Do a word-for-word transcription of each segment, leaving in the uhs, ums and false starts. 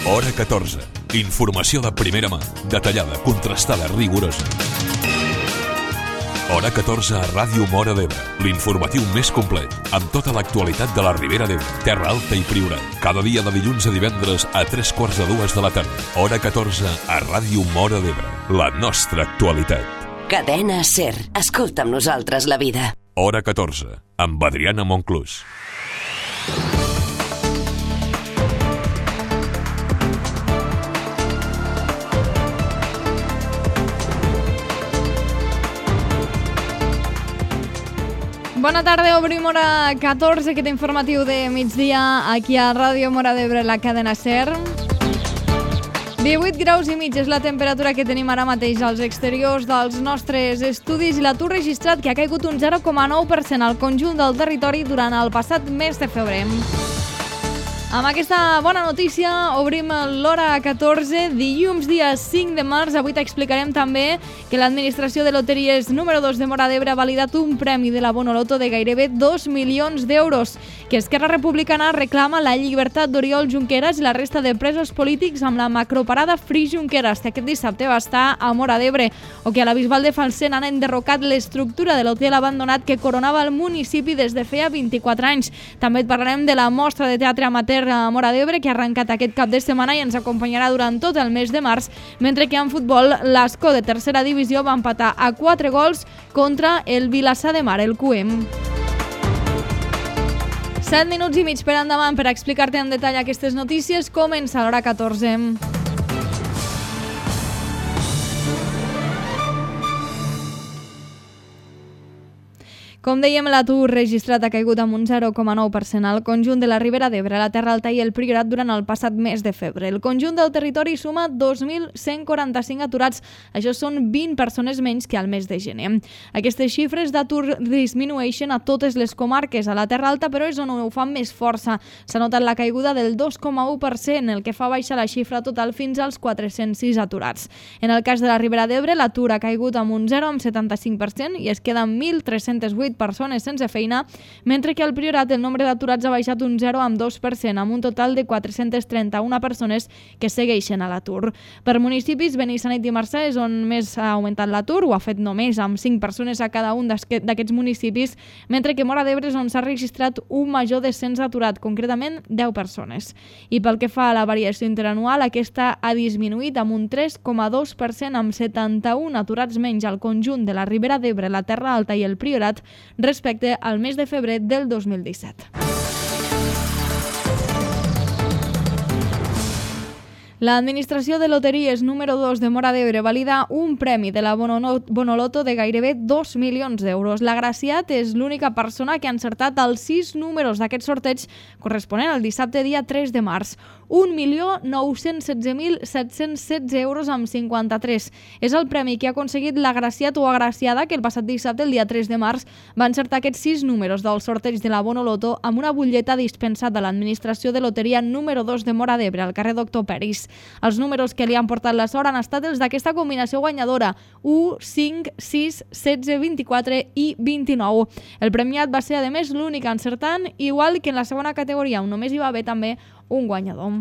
Hora catorze. Informació de primera mà, detallada, contrastada, rigorosa. Hora catorze a Ràdio Móra d'Ebre, l'informatiu més complet, amb tota l'actualitat de la Ribera d'Ebre, Terra Alta i Priorat. Cada dia de dilluns a divendres a tres quarts de dues de la tarda. Hora catorze a Ràdio Móra d'Ebre, la nostra actualitat. Cadena SER. Escolta amb nosaltres la vida. Hora catorze, amb Adriana Monclús. Bona tarda, obrim hora catorze, aquest informatiu de migdia aquí a Ràdio Móra d'Ebre, la cadena SER. divuit graus i mig és la temperatura que tenim ara mateix als exteriors dels nostres estudis i l'atur registrat que ha caigut un zero coma nou per cent al conjunt del territori durant el passat mes de febrer. Amb aquesta bona notícia obrim l'hora catorze, dilluns dia cinc de març. Avui t'explicarem també que l'administració de loteries número dos de Móra d'Ebre ha validat un premi de la Bonoloto de gairebé dos milions d'euros, que Esquerra Republicana reclama la llibertat d'Oriol Junqueras i la resta de presos polítics amb la macroparada Free Junqueras, que aquest dissabte va estar a Móra d'Ebre, o que a la Bisbal de Falset han enderrocat l'estructura de l'hotel abandonat que coronava el municipi des de feia vint-i-quatre anys. També et parlarem de la mostra de teatre amateur a Móra d'Ebre, que ha arrencat aquest cap de setmana i ens acompanyarà durant tot el mes de març, mentre que en futbol l'Ascó de tercera divisió va empatar a quatre gols contra el Vilassar de Mar, el Q E M. set minuts i mig per endavant per explicar-te en detall aquestes notícies. Comença l'hora catorze. Com dèiem, l'atur registrat ha caigut amb un zero coma nou per cent al conjunt de la Ribera d'Ebre, la Terra Alta i el Priorat durant el passat mes de febrer. El conjunt del territori suma dos mil cent quaranta-cinc aturats. Això són vint persones menys que al mes de gener. Aquestes xifres d'atur disminueixen a totes les comarques. A la Terra Alta, però, és on ho fan més força. S'ha notat la caiguda del dos coma u per cent, el que fa baixar la xifra total fins als quatre-cents sis aturats. En el cas de la Ribera d'Ebre, l'atur ha caigut amb un zero coma setanta-cinc per cent i es queden mil tres-cents vuit persones sense feina, mentre que al Priorat el nombre d'aturats ha baixat un zero coma dos per cent, amb un total de quatre-cents trenta-una persones que segueixen a l'atur. Per municipis, Benissanet i Marçà és on més ha augmentat l'atur, ho ha fet només amb cinc persones a cada un d'aquests municipis, mentre que Móra d'Ebre és on s'ha registrat un major descens aturat, concretament deu persones. I pel que fa a la variació interanual, aquesta ha disminuït amb un tres coma dos per cent, amb setanta-un aturats menys al conjunt de la Ribera d'Ebre, la Terra Alta i el Priorat, respecte al mes de febrer del dos mil disset. L'administració de loteries número dos de Móra d'Ebre valida un premi de la Bonoloto de gairebé dos milions d'euros. L'agraciat és l'única persona que ha encertat els sis números d'aquest sorteig corresponent al dissabte dia tres de març. un milió nou-cents setze mil set-cents setze euros amb cinquanta-tres. És el premi que ha aconseguit l'agraciat o agraciada que el passat dissabte, el dia tres de març, va encertar aquests sis números del sorteig de la Bonoloto amb una butlleta dispensat de l'administració de loteria número dos de Móra d'Ebre, al carrer Doctor Peris. Els números que li han portat la sort han estat els d'aquesta combinació guanyadora: u, cinc, sis, setze, vint-i-quatre i vint-i-nou. El premiat va ser, a més, l'únic encertant, igual que en la segona categoria, on només hi va haver també un guanyador.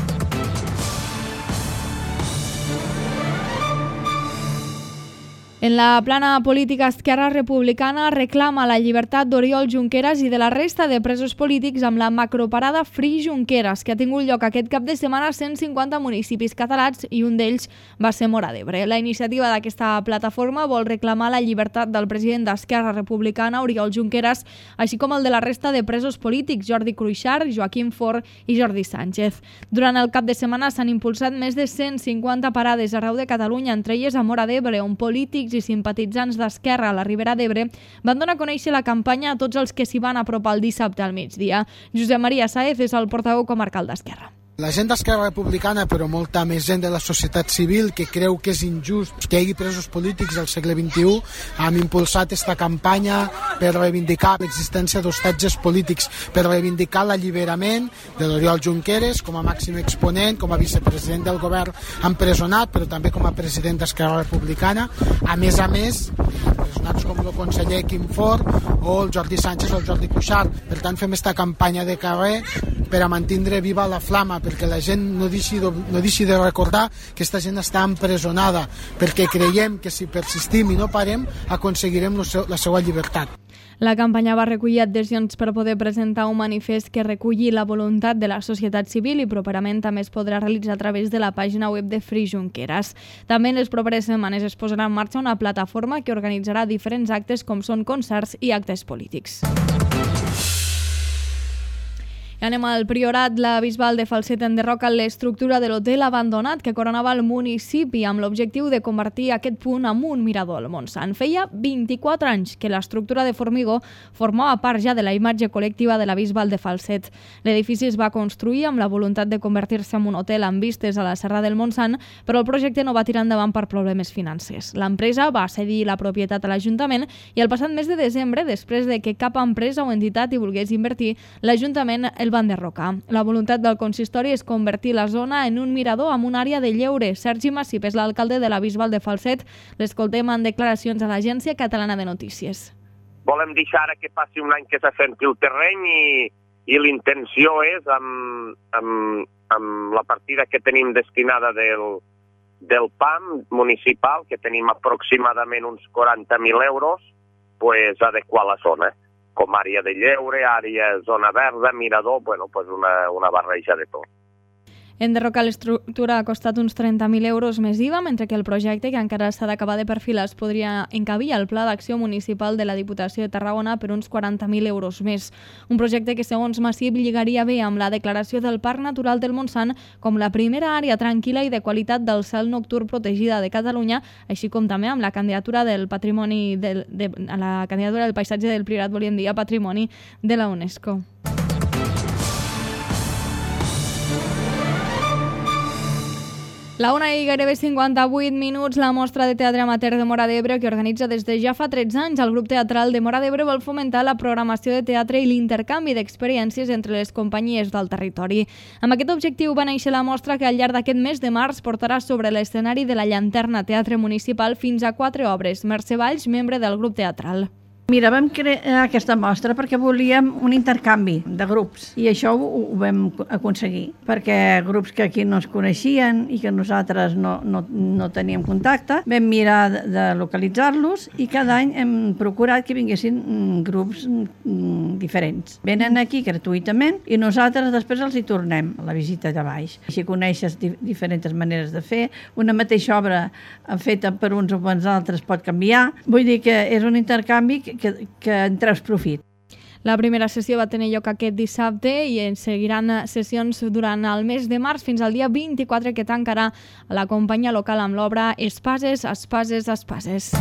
En la plana política, Esquerra Republicana reclama la llibertat d'Oriol Junqueras i de la resta de presos polítics amb la macroparada Free Junqueras, que ha tingut lloc aquest cap de setmana a cent cinquanta municipis catalans i un d'ells va ser Móra d'Ebre. La iniciativa d'aquesta plataforma vol reclamar la llibertat del president d'Esquerra Republicana, Oriol Junqueras, així com el de la resta de presos polítics, Jordi Cuixart, Joaquim Forn i Jordi Sánchez. Durant el cap de setmana s'han impulsat més de cent cinquanta parades arreu de Catalunya, entre elles a Móra d'Ebre, on polítics i simpatitzants d'Esquerra a la Ribera d'Ebre van donar a conèixer la campanya a tots els que s'hi van apropar el dissabte al migdia. Josep Maria Sáez és el portaveu comarcal d'Esquerra. La gent d'Esquerra Republicana, però molta més gent de la societat civil que creu que és injust que hi hagi presos polítics al segle vint-i-u, hem impulsat aquesta campanya per reivindicar l'existència d'hostatges polítics, per reivindicar l'alliberament de l'Oriol Junqueras com a màxim exponent, com a vicepresident del govern empresonat, però també com a president d'Esquerra Republicana. A més a més, empresonats com el conseller Quim Forn o el Jordi Sánchez o el Jordi Cuixart. Per tant, fem aquesta campanya de carrer per a mantindre viva la flama, perquè la gent no deixi de, no deixi de recordar que aquesta gent està empresonada, perquè creiem que si persistim i no parem aconseguirem la seva llibertat. La campanya va recollir adhesions per poder presentar un manifest que reculli la voluntat de la societat civil i properament també es podrà realitzar a través de la pàgina web de Free Junqueras. També en les properes setmanes es posarà en marxa una plataforma que organitzarà diferents actes com són concerts i actes polítics. I anem al Priorat. La Bisbal de Falset enderroca l'estructura de l'hotel abandonat que coronava el municipi amb l'objectiu de convertir aquest punt en un mirador al Montsant. Feia vint-i-quatre anys que l'estructura de formigó formava part ja de la imatge col·lectiva de la Bisbal de Falset. L'edifici es va construir amb la voluntat de convertir-se en un hotel amb vistes a la Serra del Montsant, però el projecte no va tirar endavant per problemes financers. L'empresa va cedir la propietat a l'Ajuntament i el passat mes de desembre, després de que cap empresa o entitat hi volgués invertir, l'Ajuntament el van derrocar. La voluntat del consistori és convertir la zona en un mirador amb una àrea de lleure. Sergi Massip és l'alcalde de la Bisbal de Falset. L'escoltem en declaracions a l'Agència Catalana de Notícies. Volem deixar ara que passi un any que s'assenti el terreny i, i l'intenció és, amb, amb, amb la partida que tenim destinada del, del P A M municipal, que tenim aproximadament uns quaranta mil euros, pues, adequar la zona. Com àrea de lleure, àrea zona verda, mirador, bueno, pues una, una barreja de tot. Enderrocar l'estructura ha costat uns trenta mil euros més I V A, mentre que el projecte, que encara s'ha d'acabar de perfilar, es podria encabir al Pla d'Acció Municipal de la Diputació de Tarragona per uns quaranta mil euros més. Un projecte que, segons Massip, lligaria bé amb la declaració del Parc Natural del Montsant com la primera àrea tranquil·la i de qualitat del cel nocturn protegida de Catalunya, així com també amb la candidatura del patrimoni del, de, a la candidatura del paisatge del Priorat, volíem dir, a patrimoni de la UNESCO. La una i gairebé cinquanta-vuit minuts, la mostra de teatre amateur de Móra d'Ebre, que organitza des de ja fa tretze anys el grup teatral de Móra d'Ebre, vol fomentar la programació de teatre i l'intercanvi d'experiències entre les companyies del territori. Amb aquest objectiu va néixer la mostra que al llarg d'aquest mes de març portarà sobre l'escenari de la Llanterna Teatre Municipal fins a quatre obres. Mercè Valls, membre del grup teatral. Mira, vam crear aquesta mostra perquè volíem un intercanvi de grups i això ho, ho vam aconseguir, perquè grups que aquí no es coneixien i que nosaltres no, no, no teníem contacte, vam mirar de, de localitzar-los i cada any hem procurat que vinguessin grups mm, diferents. Venen aquí gratuïtament i nosaltres després els hi tornem a la visita de baix. Així coneixes di diferents maneres de fer, una mateixa obra feta per uns o per altres pot canviar, vull dir que és un intercanvi que que, que en treus profit. La primera sessió va tenir lloc aquest dissabte i en seguiran sessions durant el mes de març fins al dia vint-i-quatre, que tancarà la companyia local amb l'obra Espases, Espases, Espases.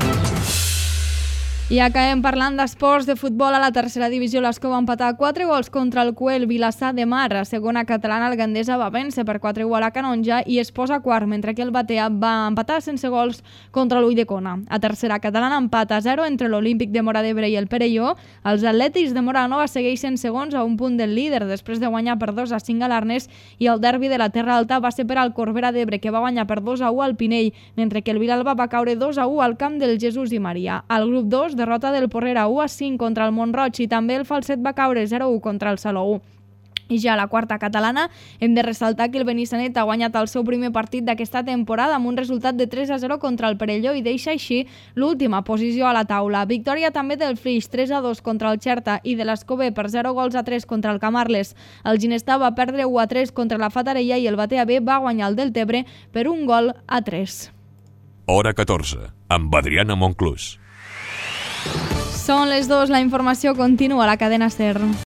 I acabem parlant d'esports, de futbol. A la tercera divisió l'Escó va empatar quatre gols contra el Cuel Vilassar de Mar. A segona catalana el Gandesa va vèncer per quatre a u a la Canonja i es posa quart, mentre que el Batea va empatar sense gols contra l'Ulldecona. A tercera catalana empat a zero entre l'Olímpic de Móra d'Ebre i el Perelló. Els atlètics de Móra Nova segueixen segons a un punt del líder després de guanyar per dos a cinc a l'Arnes, i el derbi de la Terra Alta va ser per al Corbera d'Ebre, que va guanyar per dos a u al Pinell, mentre que el Vilalba va caure dos a u al camp del Jesús i Maria. Al grup dos, derrota del Porrera u a cinc contra el Montroig, i també el Falset va caure zero a u contra el Salou. I ja a la quarta catalana hem de ressaltar que el Benissanet ha guanyat el seu primer partit d'aquesta temporada amb un resultat de tres a zero contra el Perelló i deixa així l'última posició a la taula. Victòria també del Flix, tres a dos contra el Xerta, i de l'Escobé per zero gols a tres contra el Camarles. El Ginestà va perdre u a tres contra la Fatarella i el Batea B va guanyar el Deltebre per un gol a tres. Hora catorze, amb Adriana Monclús. Són les dues, la informació continua a la cadena SER.